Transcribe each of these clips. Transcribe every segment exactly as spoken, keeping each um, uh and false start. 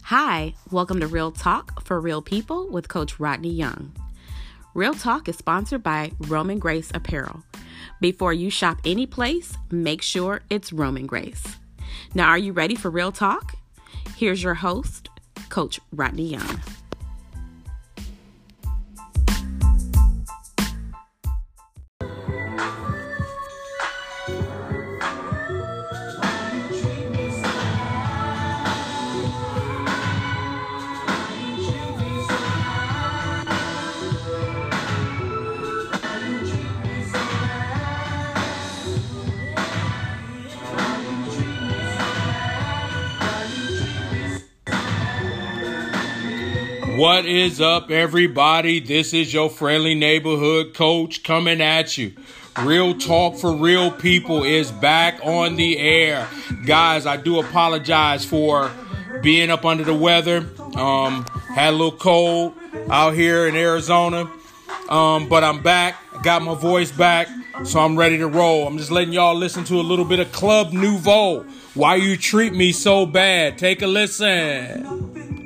Hi, welcome to Real Talk for Real People with Coach Rodney Young. Real Talk is sponsored by Roman Grace Apparel. Before you shop any place, make sure it's Roman Grace. Now, are you ready for Real Talk? Here's your host, Coach Rodney Young. What is up, everybody? This is your friendly neighborhood coach coming at you. Real Talk for Real People is back on the air. Guys, I do apologize for being up under the weather. Um, had a little cold out here in Arizona, um, but I'm back. I got my voice back, so I'm ready to roll. I'm just letting y'all listen to a little bit of Club Nouveau. Why You Treat Me So Bad. Take a listen.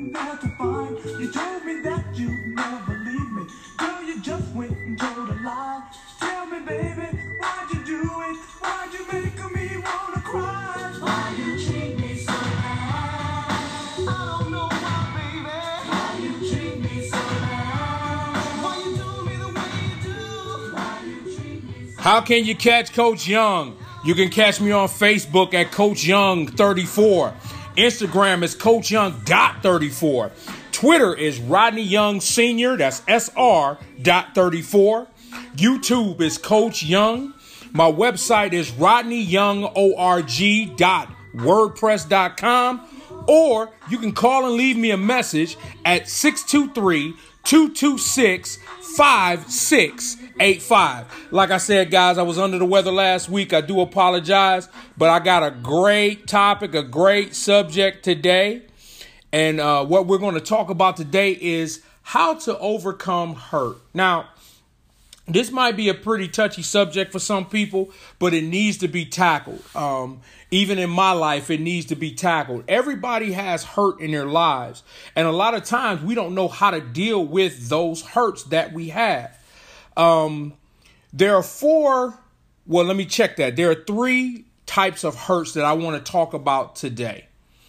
How can you catch Coach Young? You can catch me on Facebook at Coach Young thirty-four. Instagram is Coach Young thirty-four. Twitter is Rodney Young Senior. That's S R dot thirty-four. YouTube is Coach Young. My website is rodney young org dot wordpress dot com. Or you can call and leave me a message at six two three, two two six, five six eight five. Like I said, guys, I was under the weather last week. I do apologize, but I got a great topic, a great subject today. And uh, what we're going to talk about today is how to overcome hurt. Now, this might be a pretty touchy subject for some people, but it needs to be tackled. Um, even in my life, it needs to be tackled. Everybody has hurt in their lives. And a lot of times we don't know how to deal with those hurts that we have. Um, there are four, well, let me check that. There are three types of hurts that I want to talk about today.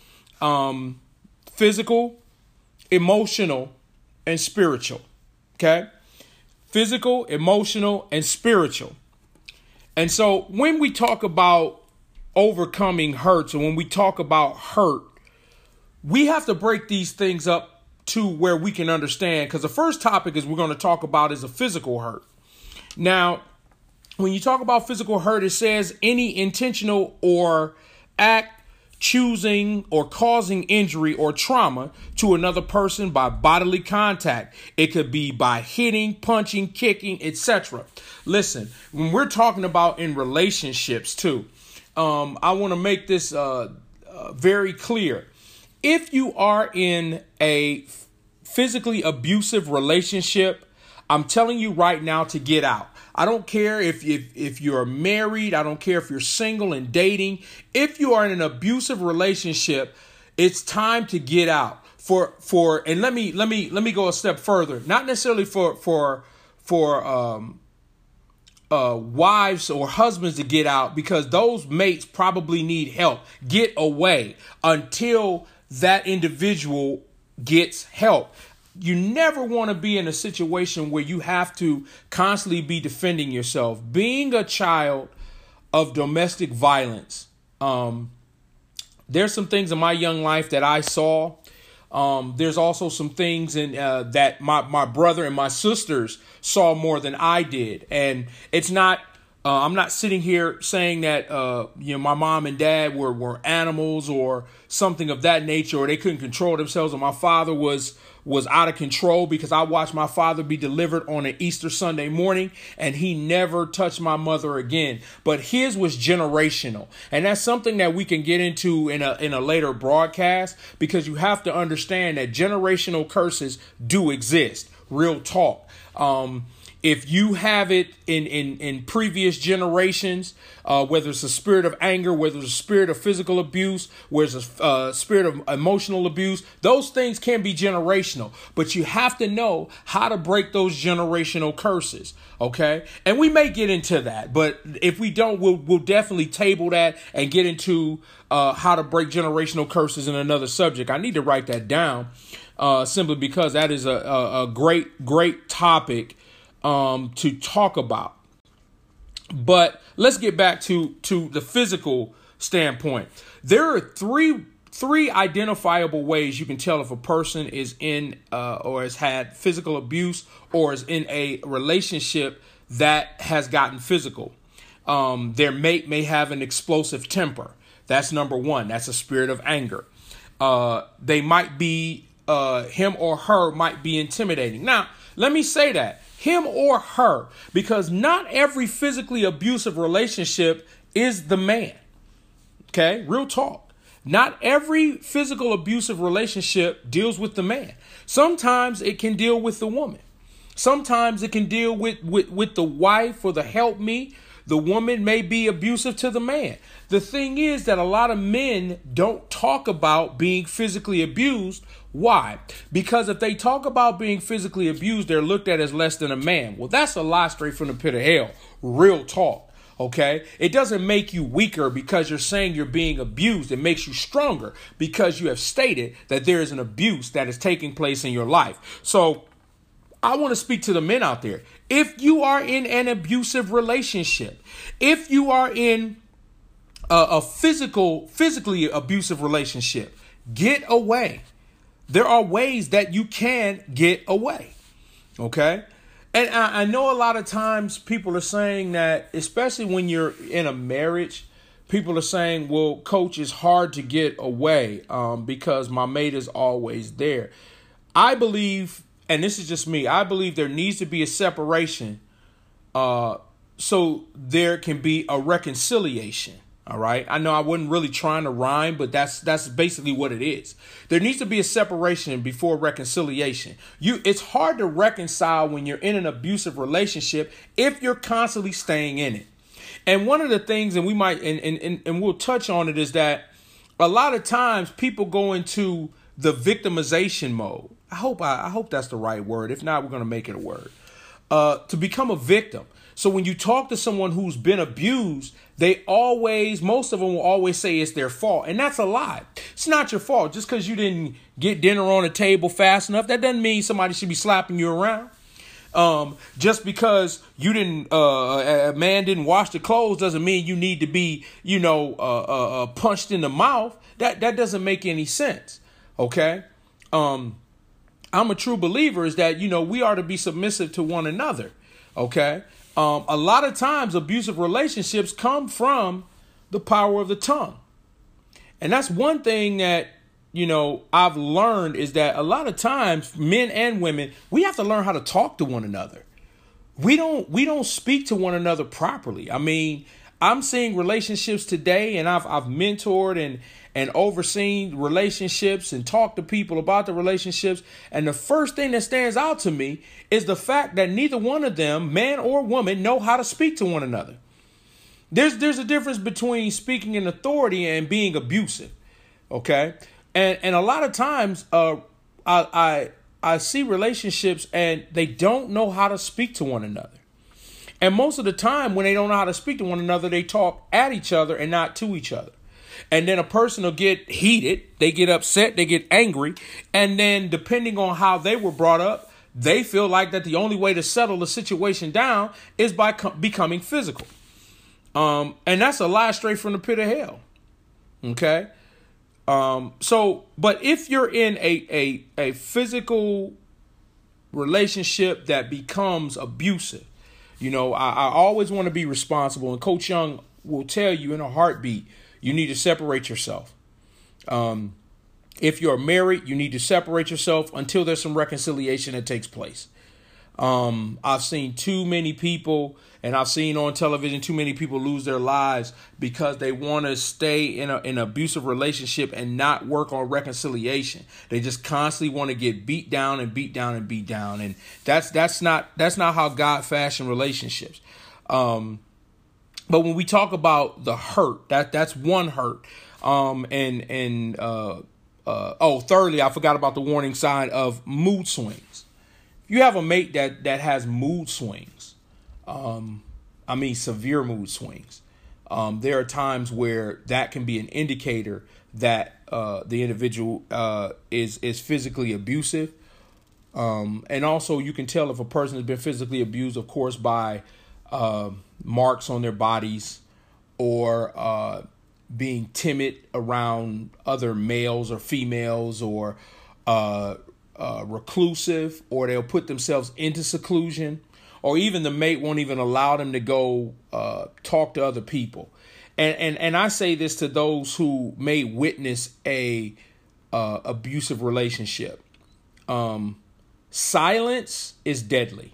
Um, physical, emotional, and spiritual. Okay? Physical, emotional, and spiritual. And so when we talk about overcoming hurts, and when we talk about hurt, we have to break these things up to where we can understand, because the first topic is we're going to talk about is a physical hurt. Now, when you talk about physical hurt, it says any intentional or act choosing or causing injury or trauma to another person by bodily contact. It could be by hitting, punching, kicking, et cetera. Listen, when we're talking about in relationships too, um, I want to make this uh, uh, very clear. If you are in a physically abusive relationship, I'm telling you right now to get out. I don't care if, if, if you're married. I don't care if you're single and dating. If you are in an abusive relationship, it's time to get out. For for and let me let me let me go a step further. Not necessarily for for for um uh wives or husbands to get out, because those mates probably need help. Get away until that individual gets help. You never want to be in a situation where you have to constantly be defending yourself. Being a child of domestic violence, um, there's some things in my young life that I saw. Um, there's also some things in uh, that my, my brother and my sisters saw more than I did. And it's not Uh, I'm not sitting here saying that, uh, you know, my mom and dad were, were animals or something of that nature, or they couldn't control themselves, or my father was was out of control, because I watched my father be delivered on an Easter Sunday morning and he never touched my mother again. But his was generational. And that's something that we can get into in a in a later broadcast, because you have to understand that generational curses do exist. Real talk. Um, If you have it in, in, in previous generations, uh, whether it's a spirit of anger, whether it's a spirit of physical abuse, whether it's a uh, spirit of emotional abuse, those things can be generational. But you have to know how to break those generational curses. OK, and we may get into that. But if we don't, we'll, we'll definitely table that and get into uh, how to break generational curses in another subject. I need to write that down uh, simply because that is a, a, a great, great topic Um, to talk about. But let's get back to, to the physical standpoint. There are three three identifiable ways you can tell if a person is in uh, or has had physical abuse or is in a relationship that has gotten physical. Um, their mate may have an explosive temper. That's number one. That's a spirit of anger. Uh, they might be, uh, him or her might be intimidating. Now, let me say that. Him or her, because not every physically abusive relationship is the man. Okay, real talk. Not every physical abusive relationship deals with the man. Sometimes it can deal with the woman. Sometimes it can deal with, with, with the wife or the helpmeet. The woman may be abusive to the man. The thing is that a lot of men don't talk about being physically abused. Why? Because if they talk about being physically abused, they're looked at as less than a man. Well, that's a lie straight from the pit of hell. Real talk. OK, it doesn't make you weaker because you're saying you're being abused. It makes you stronger because you have stated that there is an abuse that is taking place in your life. So I want to speak to the men out there. If you are in an abusive relationship, if you are in a, a physical, physically abusive relationship, get away. There are ways that you can get away. OK, and I, I know a lot of times people are saying that, especially when you're in a marriage, people are saying, well, coach, it's hard to get away um, because my mate is always there. I believe, and this is just me, I believe there needs to be a separation uh, so there can be a reconciliation. All right. I know I wasn't really trying to rhyme, but that's that's basically what it is. There needs to be a separation before reconciliation. You it's hard to reconcile when you're in an abusive relationship if you're constantly staying in it. And one of the things, and we might and, and, and we'll touch on it, is that a lot of times people go into the victimization mode. I hope I, I hope that's the right word. If not, we're going to make it a word. Uh, to become a victim. So when you talk to someone who's been abused, they always, most of them will always say it's their fault. And that's a lie. It's not your fault. Just because you didn't get dinner on the table fast enough, that doesn't mean somebody should be slapping you around. Um, just because you didn't, uh, a man didn't wash the clothes doesn't mean you need to be, you know, uh, uh, uh, punched in the mouth. That, that doesn't make any sense. Okay. Um, I'm a true believer is that, you know, we are to be submissive to one another. Okay. Um, a lot of times abusive relationships come from the power of the tongue. And that's one thing that, you know, I've learned is that a lot of times men and women, we have to learn how to talk to one another. We don't we don't speak to one another properly. I mean, I'm seeing relationships today, and I've I've mentored and and overseen relationships and talked to people about the relationships. And the first thing that stands out to me is the fact that neither one of them, man or woman, know how to speak to one another. There's there's a difference between speaking in authority and being abusive. OK, and and a lot of times uh, I, I I see relationships and they don't know how to speak to one another. And most of the time when they don't know how to speak to one another, they talk at each other and not to each other. And then a person will get heated, they get upset, they get angry. And then depending on how they were brought up, they feel like that the only way to settle the situation down is by co- becoming physical. Um, and that's a lie straight from the pit of hell. OK, um, so but if you're in a, a, a physical relationship that becomes abusive, you know, I, I always want to be responsible. And Coach Young will tell you in a heartbeat, you need to separate yourself. Um, if you're married, you need to separate yourself until there's some reconciliation that takes place. Um, I've seen too many people, and I've seen on television too many people lose their lives because they want to stay in a, in an abusive relationship and not work on reconciliation. They just constantly want to get beat down and beat down and beat down, and that's that's not that's not how God fashioned relationships. Um, but when we talk about the hurt, that that's one hurt. Um, and and uh, uh, oh, thirdly, I forgot about the warning sign of mood swings. You have a mate that, that has mood swings. Um, I mean, severe mood swings. Um, there are times where that can be an indicator that uh, the individual uh, is is physically abusive. Um, and also, you can tell if a person has been physically abused, of course, by uh, marks on their bodies or uh, being timid around other males or females, or uh Uh, reclusive, or they'll put themselves into seclusion, or even the mate won't even allow them to go uh, talk to other people. And and and I say this to those who may witness a uh, abusive relationship. Um, silence is deadly.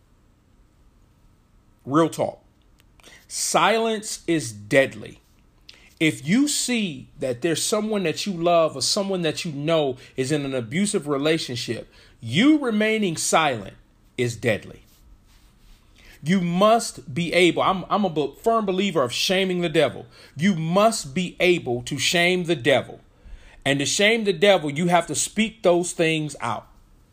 Real talk. Silence is deadly. If you see that there's someone that you love or someone that you know is in an abusive relationship, you remaining silent is deadly. You must be able, I'm, I'm a firm believer of shaming the devil. You must be able to shame the devil. And to shame the devil, you have to speak those things out.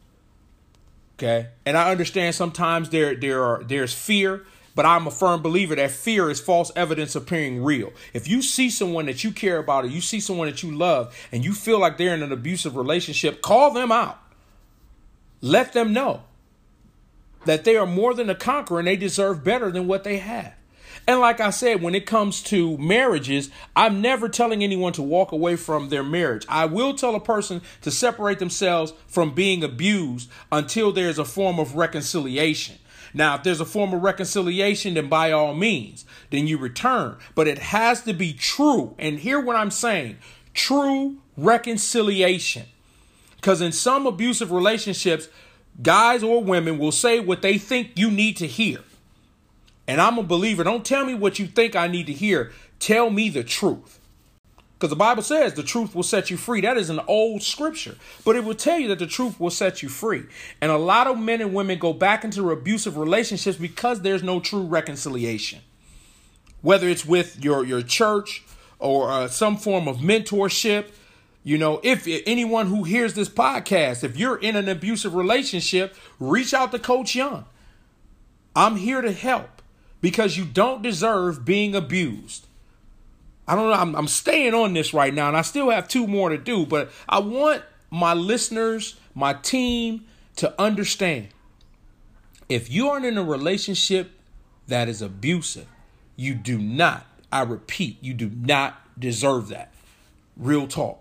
Okay? And I understand sometimes there, there are, there's fear. But I'm a firm believer that fear is false evidence appearing real. If you see someone that you care about, or you see someone that you love, and you feel like they're in an abusive relationship, call them out. Let them know that they are more than a conqueror and they deserve better than what they have. And like I said, when it comes to marriages, I'm never telling anyone to walk away from their marriage. I will tell a person to separate themselves from being abused until there's a form of reconciliation. Now, if there's a form of reconciliation, then by all means, then you return. But it has to be true. And hear what I'm saying. True reconciliation. Because in some abusive relationships, guys or women will say what they think you need to hear. And I'm a believer. Don't tell me what you think I need to hear. Tell me the truth. Because the Bible says the truth will set you free. That is an old scripture, but it will tell you that the truth will set you free. And a lot of men and women go back into abusive relationships because there's no true reconciliation. Whether it's with your, your church or uh, some form of mentorship. You know, if anyone who hears this podcast, if you're in an abusive relationship, reach out to Coach Young. I'm here to help because you don't deserve being abused. I don't know. I'm, I'm staying on this right now, and I still have two more to do, but I want my listeners, my team to understand. If you are in a relationship that is abusive, you do not, I repeat, you do not deserve that. Real talk.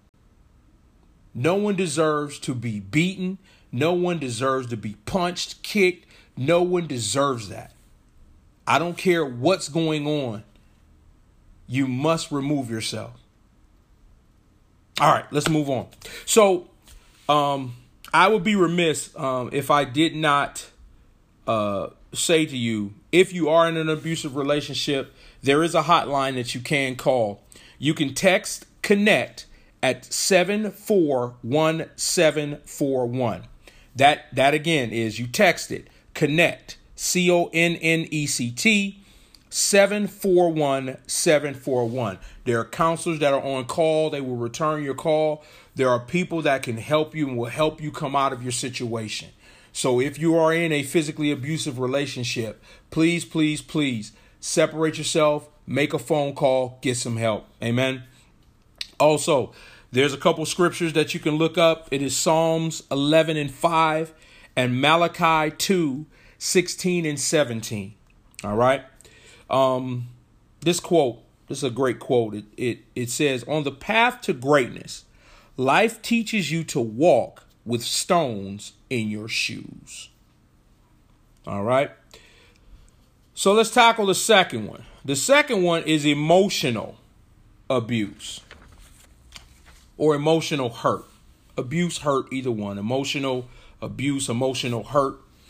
No one deserves to be beaten. No one deserves to be punched, kicked. No one deserves that. I don't care what's going on. You must remove yourself. All right, let's move on. So um, I would be remiss um, if I did not uh, say to you, if you are in an abusive relationship, there is a hotline that you can call. You can text CONNECT at seven four one seven four one. That, that again is you text it, CONNECT, C O N N E C T, seven four one seven four one. There are counselors that are on call. They will return your call. There are people that can help you and will help you come out of your situation. So if you are in a physically abusive relationship, please, please, please separate yourself, make a phone call, get some help. Amen. Also, there's a couple scriptures that you can look up. It is Psalms eleven and five and Malachi two, sixteen and seventeen. All right. Um, this quote, this is a great quote. It, it, it says, on the path to greatness, life teaches you to walk with stones in your shoes. All right. So let's tackle the second one. The second one is emotional abuse or emotional hurt. Abuse, hurt, either one. Emotional abuse, emotional hurt.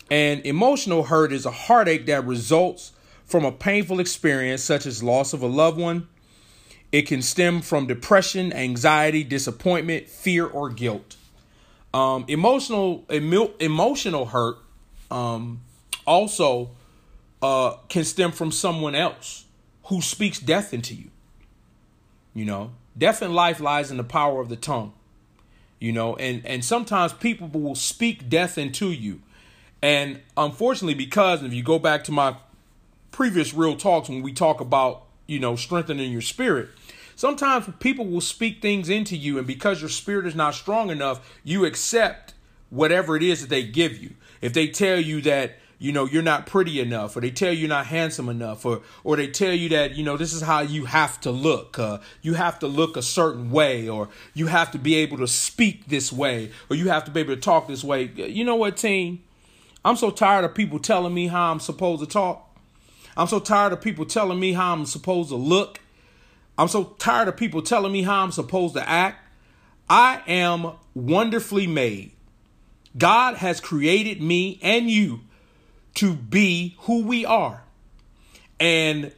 And emotional hurt is a heartache that results from a painful experience such as loss of a loved one. It can stem from depression, anxiety, disappointment, fear, or guilt. Um, emotional emo- emotional hurt um, also uh, can stem from someone else who speaks death into you. You know, death in life lies in the power of the tongue. You know, and, and sometimes people will speak death into you. And unfortunately, because if you go back to my previous Real Talks, when we talk about, you know, strengthening your spirit, sometimes people will speak things into you. And because your spirit is not strong enough, you accept whatever it is that they give you. If they tell you that, you know, you're not pretty enough, or they tell you you're not handsome enough, or or they tell you that, you know, this is how you have to look. Uh, you have to look a certain way, or you have to be able to speak this way, or you have to be able to talk this way. You know what, team? I'm so tired of people telling me how I'm supposed to talk. I'm so tired of people telling me how I'm supposed to look. I'm so tired of people telling me how I'm supposed to act. I am wonderfully made. God has created me and you to be who we are. And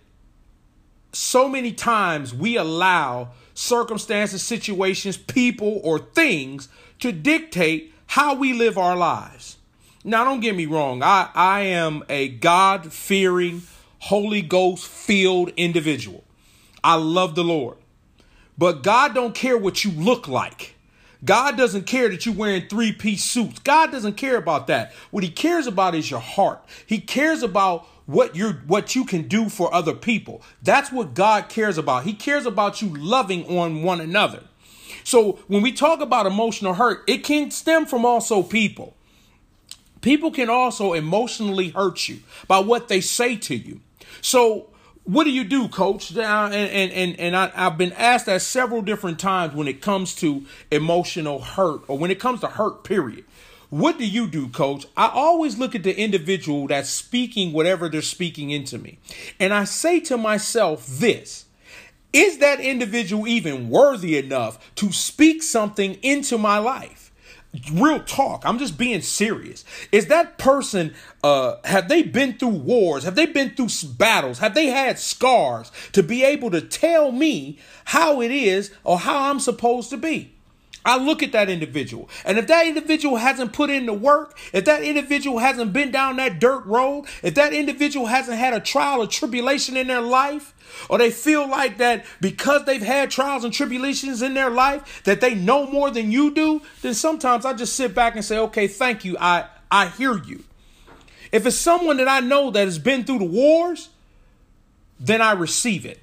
so many times we allow circumstances, situations, people, or things to dictate how we live our lives. Now, don't get me wrong. I, I am a God-fearing, Holy Ghost-filled individual. I love the Lord. But God don't care what you look like. God doesn't care that you're wearing three-piece suits. God doesn't care about that. What he cares about is your heart. He cares about what you're, what you can do for other people. That's what God cares about. He cares about you loving on one another. So when we talk about emotional hurt, it can stem from also people. People can also emotionally hurt you by what they say to you. So what do you do, coach? Uh, and and, and, and I, I've been asked that several different times when it comes to emotional hurt, or when it comes to hurt, period. What do you do, coach? I always look at the individual that's speaking whatever they're speaking into me. And I say to myself this: is that individual even worthy enough to speak something into my life? Real talk. I'm just being serious. Is that person, uh, have they been through wars? Have they been through battles? Have they had scars to be able to tell me how it is or how I'm supposed to be? I look at that individual, and if that individual hasn't put in the work, if that individual hasn't been down that dirt road, if that individual hasn't had a trial or tribulation in their life, or they feel like that because they've had trials and tribulations in their life that they know more than you do, then sometimes I just sit back and say, okay, thank you. I, I hear you. If it's someone that I know that has been through the wars, then I receive it.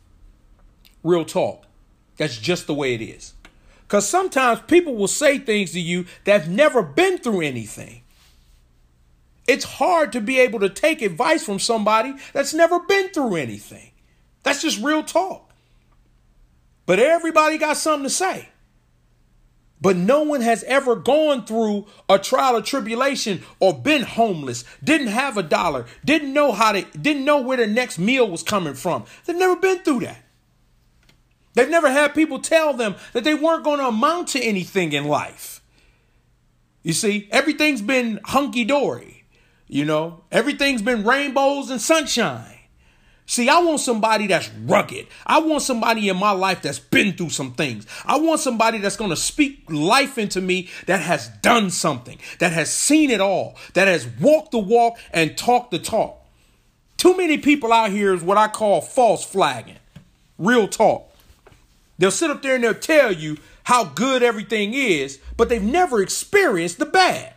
Real talk. That's just the way it is. Because sometimes people will say things to you that have never been through anything. It's hard to be able to take advice from somebody that's never been through anything. That's just real talk. But everybody got something to say. But no one has ever gone through a trial or tribulation, or been homeless, didn't have a dollar, didn't know how to, didn't know where their next meal was coming from. They've never been through that. They've never had people tell them that they weren't going to amount to anything in life. You see, everything's been hunky-dory. You know, everything's been rainbows and sunshine. See, I want somebody that's rugged. I want somebody in my life that's been through some things. I want somebody that's going to speak life into me, that has done something, that has seen it all, that has walked the walk and talked the talk. Too many people out here is what I call false flagging. Real talk. They'll sit up there and they'll tell you how good everything is, but they've never experienced the bad.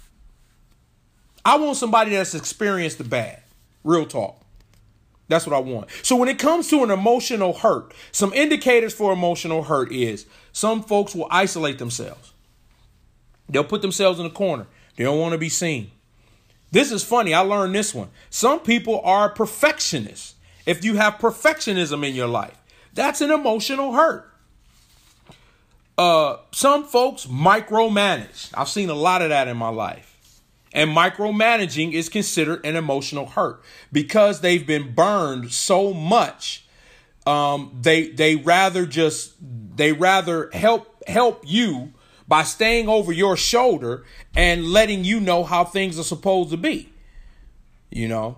I want somebody that's experienced the bad. Real talk. That's what I want. So when it comes to an emotional hurt, some indicators for emotional hurt is some folks will isolate themselves. They'll put themselves in a corner. They don't want to be seen. This is funny. I learned this one. Some people are perfectionists. If you have perfectionism in your life, that's an emotional hurt. Uh, some folks micromanage. I've seen a lot of that in my life. And micromanaging is considered an emotional hurt because they've been burned so much. Um, they they rather just they rather help help you by staying over your shoulder and letting you know how things are supposed to be. You know,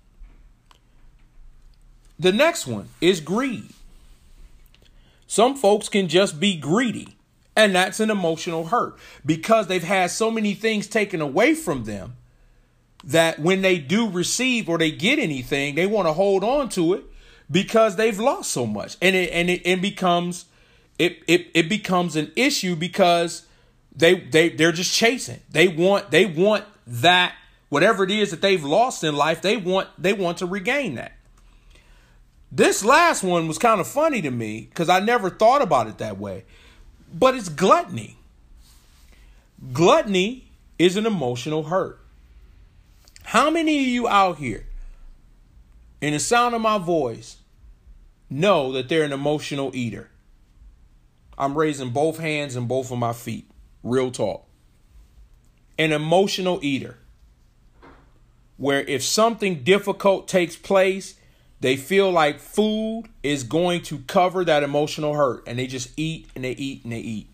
the next one is greed. Some folks can just be greedy, and that's an emotional hurt because they've had so many things taken away from them that when they do receive or they get anything, they want to hold on to it because they've lost so much. And it and it, it becomes it, it it becomes an issue because they they they're just chasing. They want they want that, whatever it is that they've lost in life, they want they want to regain that. This last one was kind of funny to me because I never thought about it that way. But it's gluttony. Gluttony is an emotional hurt. How many of you out here, in the sound of my voice, know that they're an emotional eater? I'm raising both hands and both of my feet. Real talk. An emotional eater. Where if something difficult takes place, they feel like food is going to cover that emotional hurt. And they just eat and they eat and they eat.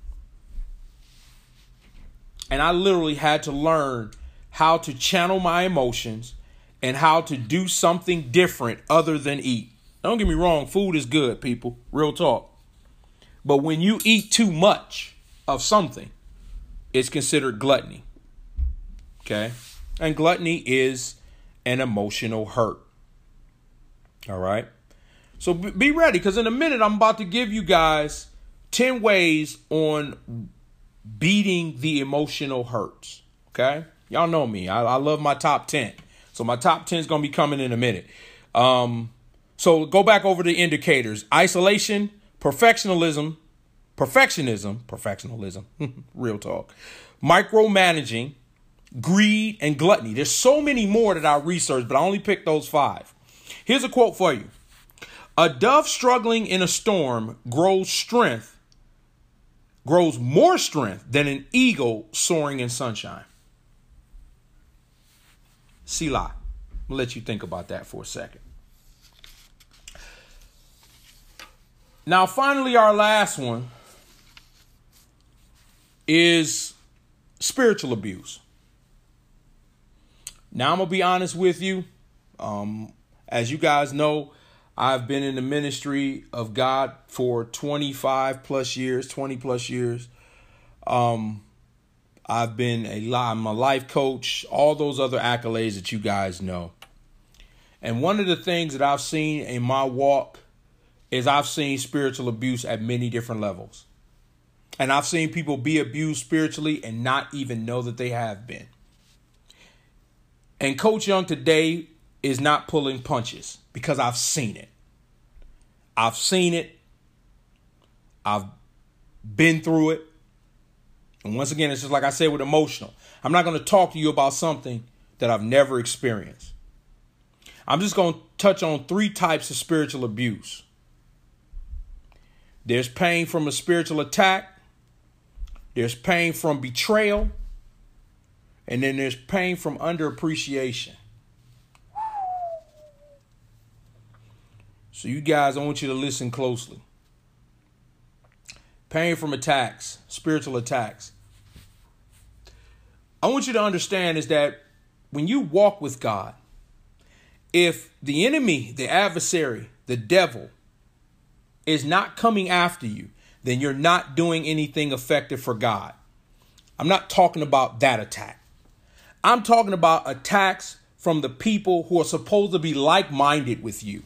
And I literally had to learn how to channel my emotions and how to do something different other than eat. Don't get me wrong. Food is good, people. Real talk. But when you eat too much of something, it's considered gluttony. Okay. And gluttony is an emotional hurt. All right. So be ready, because in a minute, I'm about to give you guys ten ways on beating the emotional hurts. Okay. Y'all know me. I, I love my top ten. So my top ten is going to be coming in a minute. Um, so go back over the indicators. Isolation, perfectionism, perfectionism, perfectionism, real talk, micromanaging, greed, and gluttony. There's so many more that I researched, but I only picked those five. Here's a quote for you. A dove struggling in a storm grows strength, grows more strength than an eagle soaring in sunshine. Selah. I'll let you think about that for a second. Now, finally, our last one is spiritual abuse. Now, I'm going to be honest with you. Um, as you guys know, I've been in the ministry of God for twenty-five plus years, twenty plus years. Um, I've been a, I'm a life coach, all those other accolades that you guys know. And one of the things that I've seen in my walk is I've seen spiritual abuse at many different levels. And I've seen people be abused spiritually and not even know that they have been. And Coach Young today is not pulling punches because I've seen it. I've seen it. I've been through it. And once again, it's just like I said with emotional. I'm not going to talk to you about something that I've never experienced. I'm just going to touch on three types of spiritual abuse. There's pain from a spiritual attack. There's pain from betrayal. And then there's pain from underappreciation. So you guys, I want you to listen closely. Pain from attacks, spiritual attacks. I want you to understand is that when you walk with God, if the enemy, the adversary, the devil is not coming after you, then you're not doing anything effective for God. I'm not talking about that attack. I'm talking about attacks from the people who are supposed to be like-minded with you.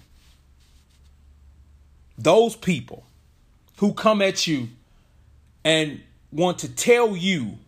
Those people who come at you and want to tell you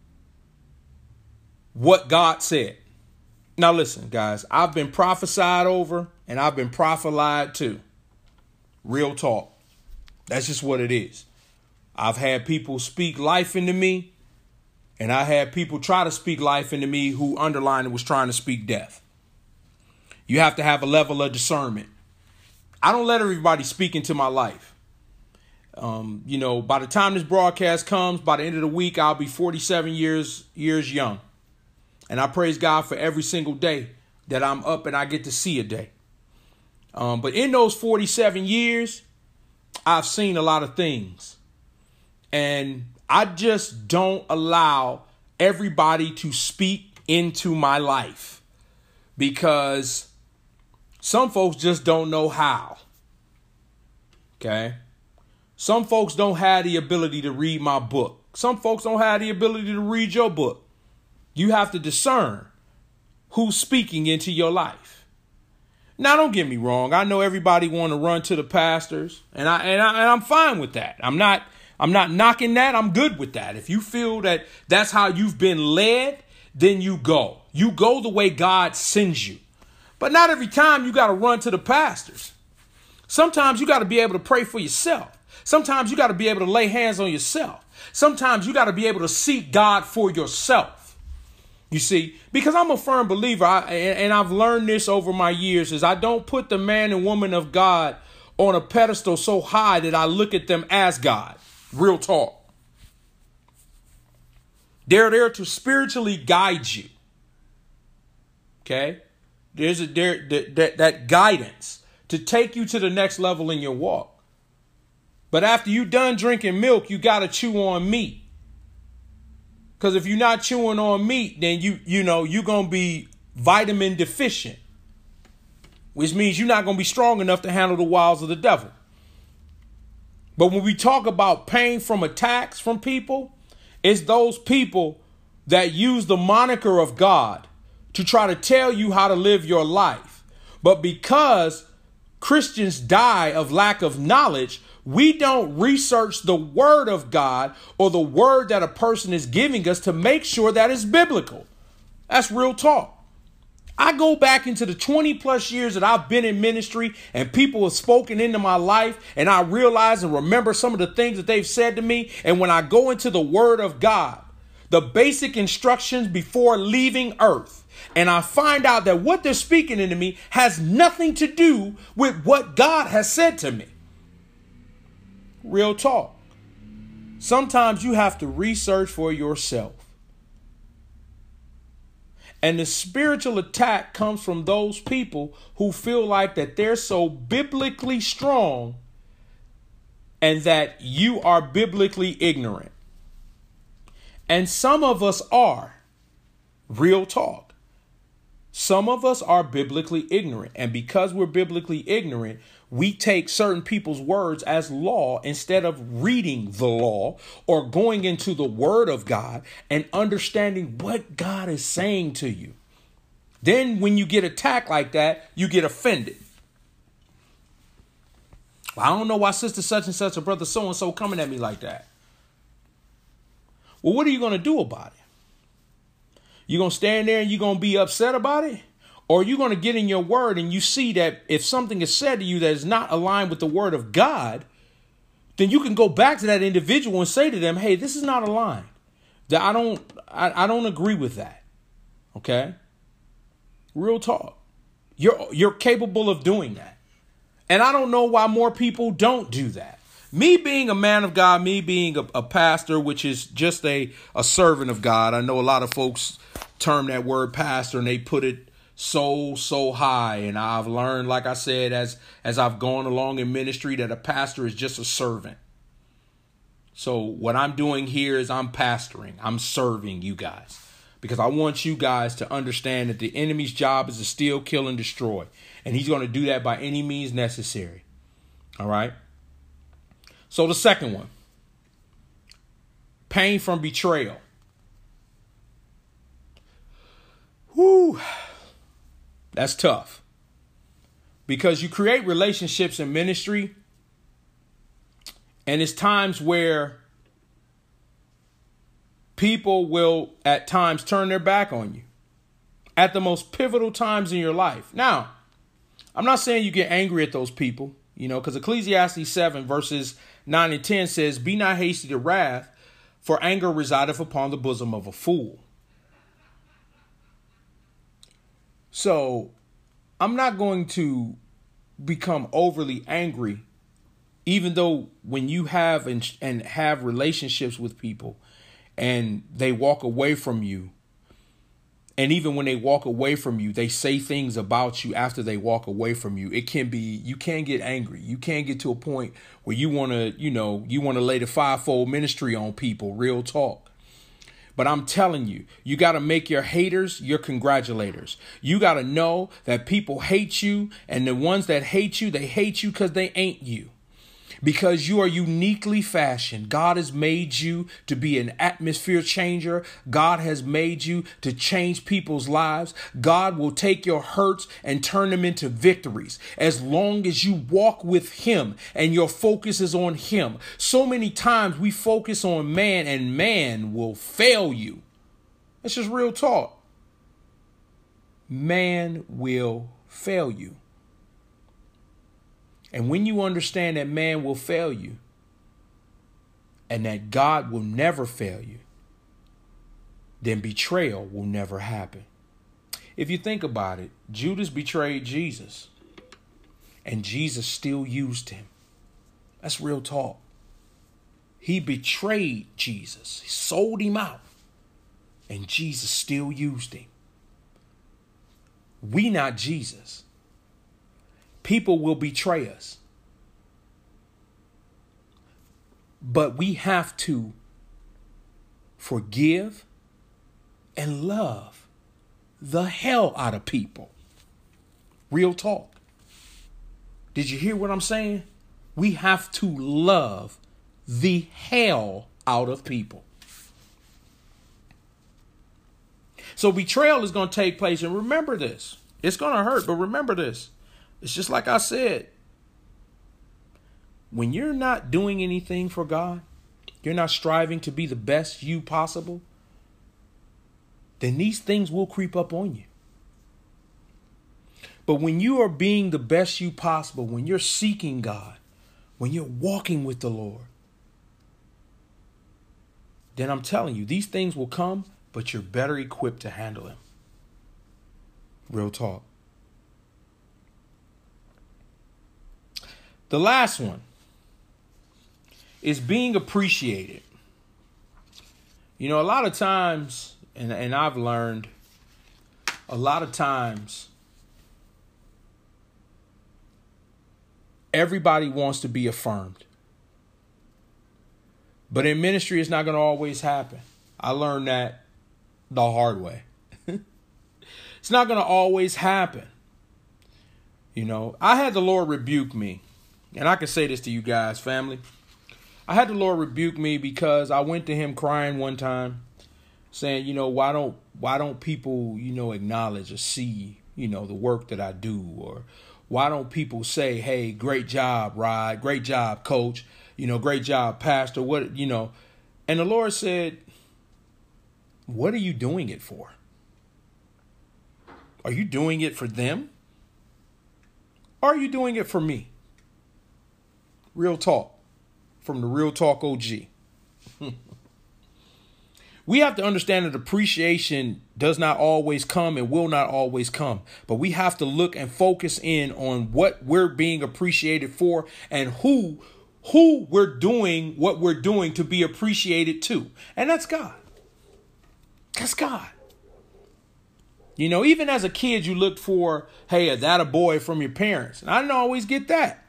what God said. Now listen, guys, I've been prophesied over and I've been prophesied too. Real talk. That's just what it is. I've had people speak life into me, and I had people try to speak life into me who underlined it was trying to speak death. You have to have a level of discernment. I don't let everybody speak into my life. Um, you know, by the time this broadcast comes, by the end of the week, I'll be forty-seven years years young. And I praise God for every single day that I'm up and I get to see a day. Um, but in those forty-seven years, I've seen a lot of things. And I just don't allow everybody to speak into my life because some folks just don't know how. Okay. Some folks don't have the ability to read my book. Some folks don't have the ability to read your book. You have to discern who's speaking into your life. Now, don't get me wrong. I know everybody want to run to the pastors, and I and I and I'm fine with that. I'm not I'm not knocking that. I'm good with that. If you feel that that's how you've been led, then you go. You go the way God sends you. But not every time you got to run to the pastors. Sometimes you got to be able to pray for yourself. Sometimes you got to be able to lay hands on yourself. Sometimes you got to be able to seek God for yourself. You see, because I'm a firm believer, I, and I've learned this over my years, is I don't put the man and woman of God on a pedestal so high that I look at them as God. Real talk. They're there to spiritually guide you. Okay? There's a there that, that guidance to take you to the next level in your walk. But after you done drinking milk, you got to chew on meat. Because if you're not chewing on meat, then you, you know, you're going to be vitamin deficient, which means you're not going to be strong enough to handle the wiles of the devil. But when we talk about pain from attacks from people, it's those people that use the moniker of God to try to tell you how to live your life. But because Christians die of lack of knowledge, we don't research the word of God or the word that a person is giving us to make sure that it's biblical. That's real talk. I go back into the twenty plus years that I've been in ministry and people have spoken into my life, and I realize and remember some of the things that they've said to me. And when I go into the word of God, the basic instructions before leaving earth, and I find out that what they're speaking into me has nothing to do with what God has said to me. Real talk. Sometimes you have to research for yourself. And the spiritual attack comes from those people who feel like that they're so biblically strong and that you are biblically ignorant. And some of us are. Real talk. Some of us are biblically ignorant. And because we're biblically ignorant, we take certain people's words as law instead of reading the law or going into the word of God and understanding what God is saying to you. Then when you get attacked like that, you get offended. Well, I don't know why sister such and such or brother so-and-so coming at me like that. Well, what are you going to do about it? You going to stand there and you going to be upset about it? Or you're going to get in your word and you see that if something is said to you that is not aligned with the word of God, then you can go back to that individual and say to them, hey, this is not aligned. That I don't, I, I don't agree with that. Okay. Real talk. You're, you're capable of doing that. And I don't know why more people don't do that. Me being a man of God, me being a, a pastor, which is just a, a servant of God. I know a lot of folks term that word pastor and they put it so, so high. And I've learned, like I said, as, as I've gone along in ministry, that a pastor is just a servant. So what I'm doing here is I'm pastoring. I'm serving you guys because I want you guys to understand that the enemy's job is to steal, kill, and destroy. And he's going to do that by any means necessary. All right. So the second one, pain from betrayal. Whew. That's tough because you create relationships in ministry, and it's times where people will at times turn their back on you at the most pivotal times in your life. Now, I'm not saying you get angry at those people, you know, because Ecclesiastes seven verses nine and ten says, be not hasty to wrath, for anger resideth upon the bosom of a fool. So I'm not going to become overly angry, even though when you have and, and have relationships with people and they walk away from you And even when they walk away from you, they say things about you after they walk away from you. It can be, you can get angry. You can get to a point where you want to, you know, you want to lay the fivefold ministry on people, real talk. But I'm telling you, you got to make your haters your congratulators. You got to know that people hate you, and the ones that hate you, they hate you because they ain't you. Because you are uniquely fashioned. God has made you to be an atmosphere changer. God has made you to change people's lives. God will take your hurts and turn them into victories as long as you walk with him and your focus is on him. So many times we focus on man, and man will fail you. That's just real talk. Man will fail you. And when you understand that man will fail you and that God will never fail you, then betrayal will never happen. If you think about it, Judas betrayed Jesus and Jesus still used him. That's real talk. He betrayed Jesus. He sold him out and Jesus still used him. We not Jesus. People will betray us. But we have to forgive and love the hell out of people. Real talk. Did you hear what I'm saying? We have to love the hell out of people. So betrayal is going to take place. And remember this. It's going to hurt, but remember this. It's just like I said, when you're not doing anything for God, you're not striving to be the best you possible, then these things will creep up on you. But when you are being the best you possible, when you're seeking God, when you're walking with the Lord, then I'm telling you, these things will come, but you're better equipped to handle them. Real talk. The last one is being appreciated. You know, a lot of times, and, and I've learned, a lot of times, everybody wants to be affirmed. But in ministry, it's not going to always happen. I learned that the hard way. It's not going to always happen. You know, I had the Lord rebuke me. And I can say this to you guys, family. I had the Lord rebuke me because I went to him crying one time saying, you know, why don't why don't people, you know, acknowledge or see, you know, the work that I do? Or why don't people say, hey, great job, Rod. Great job, coach. You know, great job, pastor. What, you know, and the Lord said, what are you doing it for? Are you doing it for them? Or are you doing it for me? Real talk from the Real Talk O G. We have to understand that appreciation does not always come and will not always come. But we have to look and focus in on what we're being appreciated for and who, who we're doing what we're doing to be appreciated to. And that's God. That's God. You know, even as a kid, you looked for, hey, is that a boy from your parents? And I didn't always get that.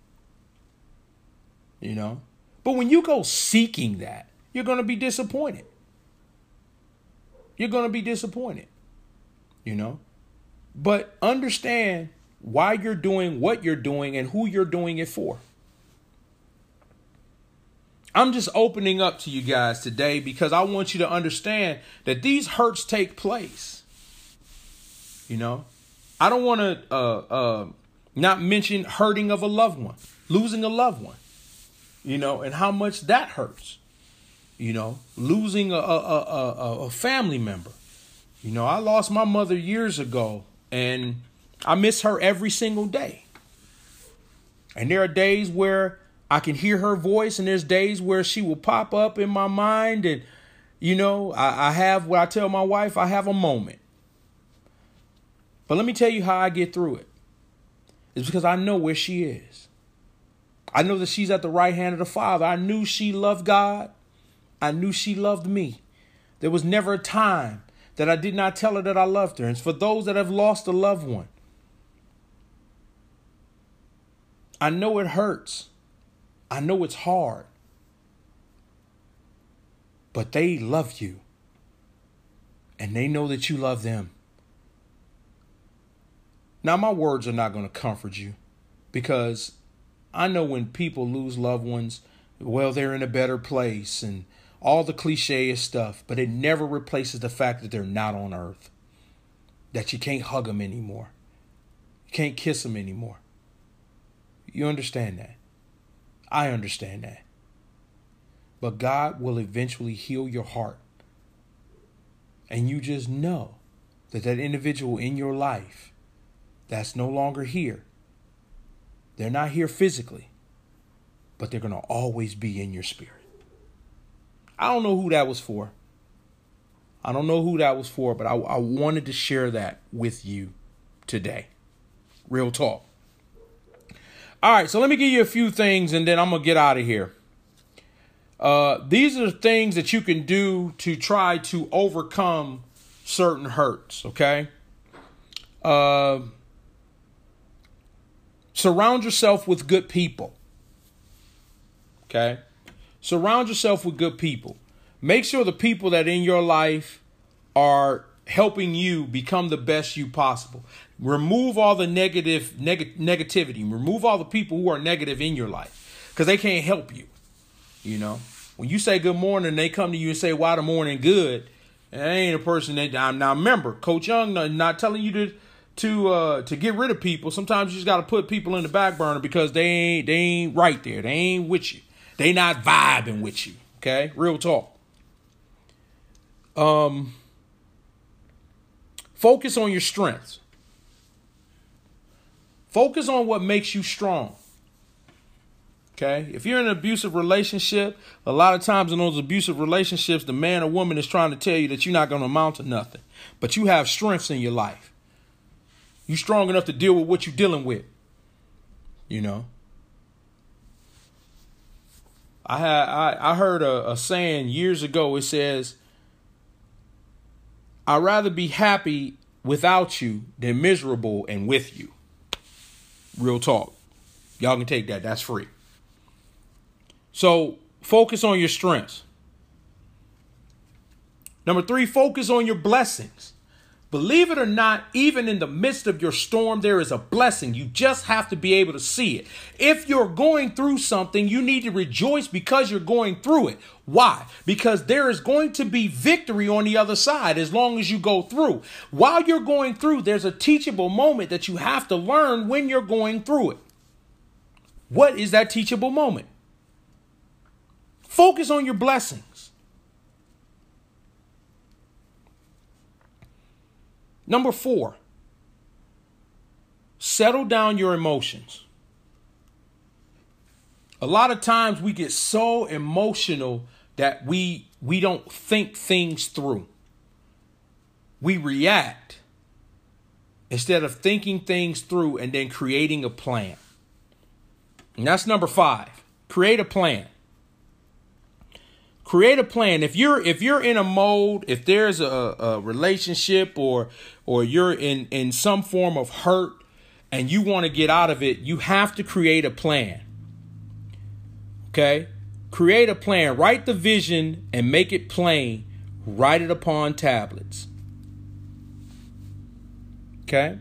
You know, but when you go seeking that, you're going to be disappointed. You're going to be disappointed, you know, but understand why you're doing what you're doing and who you're doing it for. I'm just opening up to you guys today because I want you to understand that these hurts take place. You know, I don't want to uh, uh, not mention hurting of a loved one, losing a loved one. You know, and how much that hurts, you know, losing a, a, a, a family member. You know, I lost my mother years ago and I miss her every single day. And there are days where I can hear her voice and there's days where she will pop up in my mind. And, you know, I, I have what I tell my wife, I have a moment. But let me tell you how I get through it. It's because I know where she is. I know that she's at the right hand of the Father. I knew she loved God. I knew she loved me. There was never a time that I did not tell her that I loved her. And it's for those that have lost a loved one. I know it hurts. I know it's hard. But they love you. And they know that you love them. Now, my words are not going to comfort you, because I know when people lose loved ones, well, they're in a better place and all the cliche stuff, but it never replaces the fact that they're not on earth, that you can't hug them anymore. You can't kiss them anymore. You understand that? I understand that. But God will eventually heal your heart. And you just know that that individual in your life that's no longer here, they're not here physically, but they're going to always be in your spirit. I don't know who that was for. I don't know who that was for, but I, I wanted to share that with you today. Real talk. All right, so let me give you a few things and then I'm going to get out of here. Uh, these are the things that you can do to try to overcome certain hurts, okay? Uh, surround yourself with good people, okay? Surround yourself with good people. Make sure the people that in your life are helping you become the best you possible. Remove all the negative neg- negativity. Remove all the people who are negative in your life, because they can't help you. You know, when you say good morning, they come to you and say, why the morning good? And that ain't a person that I'm now. Remember, Coach Young not telling you to to uh, to get rid of people. Sometimes you just got to put people in the back burner because they ain't they ain't right there. They ain't with you. They not vibing with you. Okay, real talk. Um, focus on your strengths. Focus on what makes you strong. Okay, if you're in an abusive relationship, a lot of times in those abusive relationships, the man or woman is trying to tell you that you're not going to amount to nothing, but you have strengths in your life. You're strong enough to deal with what you're dealing with. You know, I had I, I heard a, a saying years ago. It says, I'd rather be happy without you than miserable and with you. Real talk. Y'all can take that. That's free. So focus on your strengths. Number three, focus on your blessings. Believe it or not, even in the midst of your storm, there is a blessing. You just have to be able to see it. If you're going through something, you need to rejoice because you're going through it. Why? Because there is going to be victory on the other side as long as you go through. While you're going through, there's a teachable moment that you have to learn when you're going through it. What is that teachable moment? Focus on your blessings. Number four, settle down your emotions. A lot of times we get so emotional that we we don't think things through. We react instead of thinking things through and then creating a plan. And that's number five. Create a plan. Create a plan. If you're if you're in a mode, if there's a, a relationship or or you're in, in some form of hurt and you want to get out of it, you have to create a plan. Okay? Create a plan. Write the vision and make it plain. Write it upon tablets. Okay?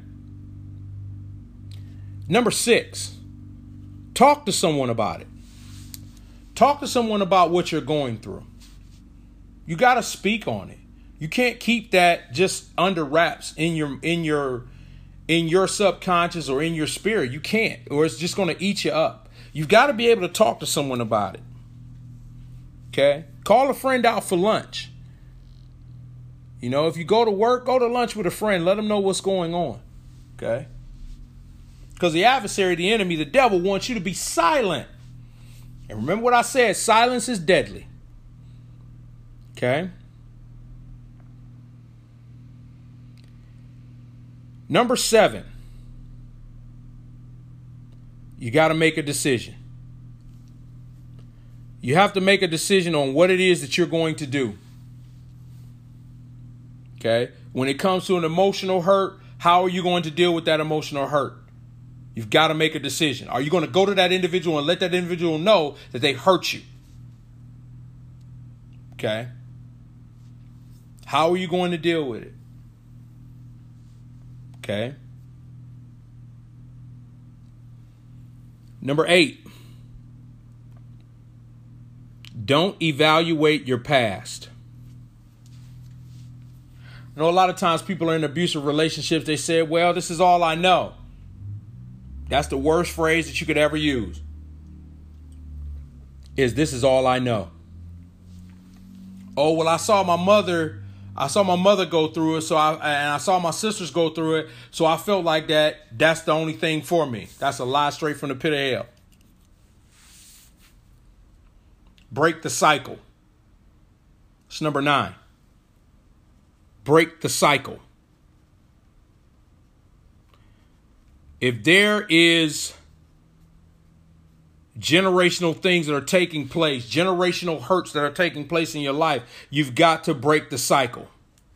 Number six, talk to someone about it. Talk to someone about what you're going through. You got to speak on it. You can't keep that just under wraps in your in your in your subconscious or in your spirit. You can't, or it's just going to eat you up. You've got to be able to talk to someone about it. Okay? Call a friend out for lunch. You know, if you go to work, go to lunch with a friend. Let them know what's going on. Okay? Because the adversary, the enemy, the devil wants you to be silent. And remember what I said, silence is deadly. Okay? Number seven, you got to make a decision. You have to make a decision on what it is that you're going to do. Okay. When it comes to an emotional hurt, how are you going to deal with that emotional hurt? You've got to make a decision. Are you going to go to that individual and let that individual know that they hurt you? Okay. How are you going to deal with it? Okay. Number eight. Don't evaluate your past. You know, a lot of times people are in abusive relationships. They say, well, this is all I know. That's the worst phrase that you could ever use. Is this is all I know. Oh, well, I saw my mother. I saw my mother go through it. So I, and I saw my sisters go through it. So I felt like that. That's the only thing for me. That's a lie straight from the pit of hell. Break the cycle. It's number nine. Break the cycle. If there is generational things that are taking place, generational hurts that are taking place in your life, you've got to break the cycle.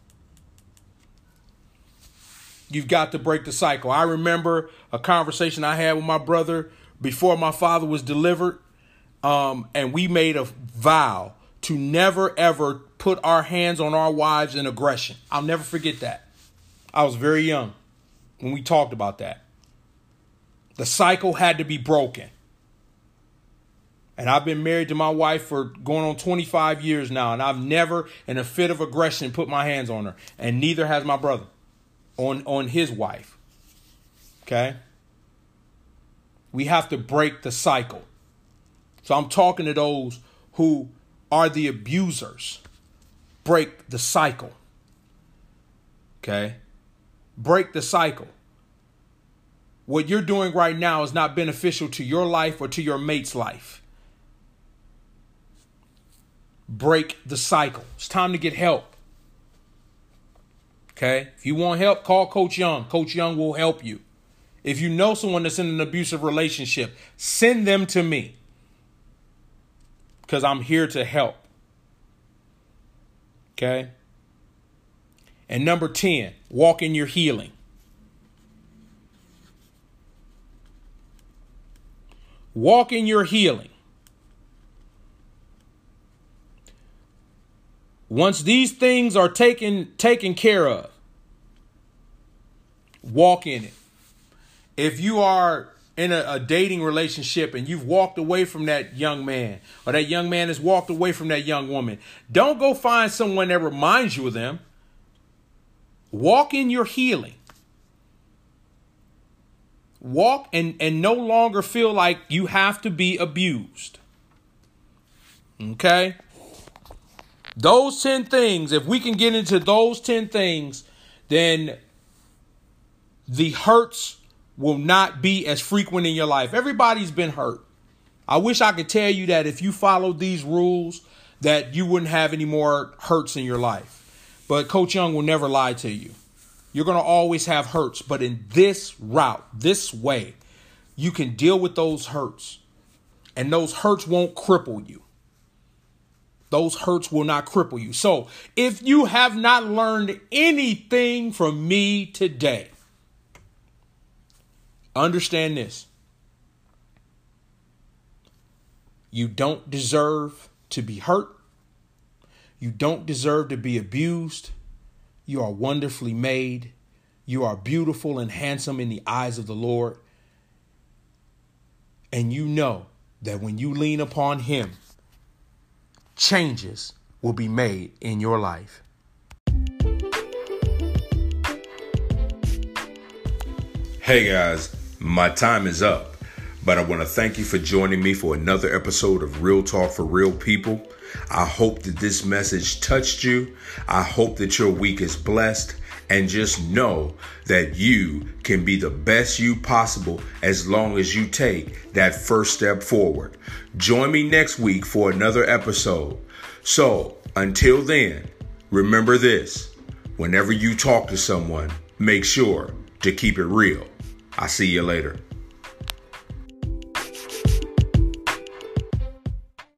You've got to break the cycle. I remember a conversation I had with my brother before my father was delivered. Um, and we made a vow to never, ever put our hands on our wives in aggression. I'll never forget that. I was very young when we talked about that. The cycle had to be broken. And I've been married to my wife for going on twenty-five years now. And I've never, in a fit of aggression, put my hands on her. And neither has my brother on, on his wife. Okay? We have to break the cycle. So I'm talking to those who are the abusers. Break the cycle. Okay? Break the cycle. What you're doing right now is not beneficial to your life or to your mate's life. Break the cycle. It's time to get help. Okay? If you want help, call Coach Young. Coach Young will help you. If you know someone that's in an abusive relationship, send them to me. Because I'm here to help. Okay? And number ten, walk in your healing. Walk in your healing. Once these things are taken, taken care of, walk in it. If you are in a, a dating relationship and you've walked away from that young man, or that young man has walked away from that young woman, don't go find someone that reminds you of them. Walk in your healing. Walk and, and no longer feel like you have to be abused. Okay? Those ten things, if we can get into those ten things, then the hurts will not be as frequent in your life. Everybody's been hurt. I wish I could tell you that if you followed these rules, that you wouldn't have any more hurts in your life. But Coach Young will never lie to you. You're going to always have hurts. But in this route, this way, you can deal with those hurts. And those hurts won't cripple you. Those hurts will not cripple you. So if you have not learned anything from me today, understand this. You don't deserve to be hurt. You don't deserve to be abused. You are wonderfully made. You are beautiful and handsome in the eyes of the Lord. And you know that when you lean upon Him, changes will be made in your life. Hey guys, my time is up, but I want to thank you for joining me for another episode of Real Talk for Real People. I hope that this message touched you. I hope that your week is blessed, and just know that you can be the best you possible as long as you take that first step forward. Join me next week for another episode. So until then, remember this: whenever you talk to someone, make sure to keep it real. I'll see you later.